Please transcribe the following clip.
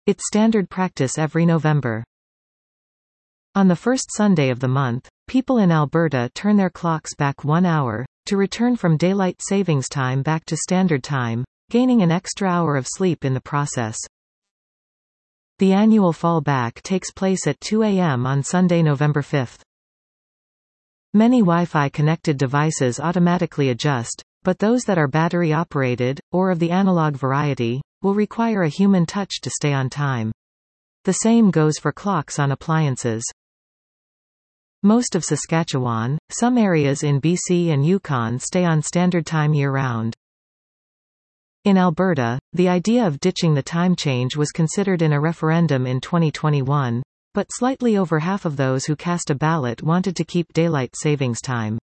It's standard practice every November. On the first Sunday of the month, people in Alberta turn their clocks back 1 hour, to return from daylight savings time back to standard time, gaining an extra hour of sleep in the process. The annual fall back takes place at 2 a.m. on Sunday, November 5th. Many Wi-Fi connected devices automatically adjust, but those that are battery operated, or of the analog variety, will require a human touch to stay on time. The same goes for clocks on appliances. Most of Saskatchewan, some areas in BC and Yukon stay on standard time year-round. In Alberta, the idea of ditching the time change was considered in a referendum in 2021, but slightly over half of those who cast a ballot wanted to keep daylight savings time.